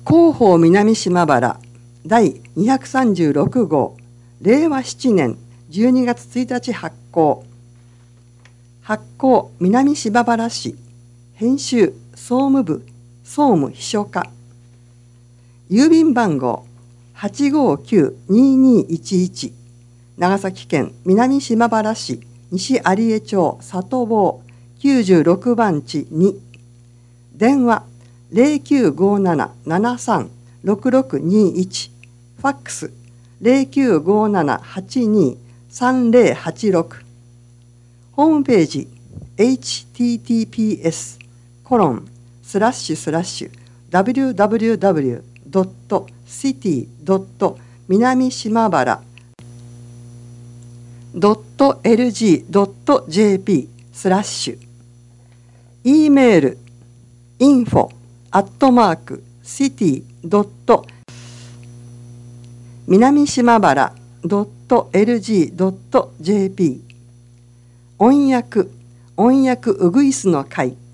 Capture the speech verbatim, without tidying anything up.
広報南島原第にひゃくさんじゅうろく号れいわしちねんじゅうにがつついたち発行。発行南島原市。編集総務部総務秘書課。郵便番号 はちごきゅうににいちいち 長崎県南島原市西有江町里坊きゅうじゅうろくばんちに。電話ゼロきゅうごなな ななさん ろくろくにいち。ファックスゼロきゅうごなな はちに さんゼロはちろく。ホームページ エイチティーティーピーエス コロンスラッシュスラッシュ ダブリューダブリューダブリュー ドット シティ ドット 南島原 ドット エルジー ドット ジェーピー スラッシュ E メール インフォ アットマーク シティ ドット 南島原 ドット エルジー ドット ジェーピー 翻訳翻訳ウグイスの会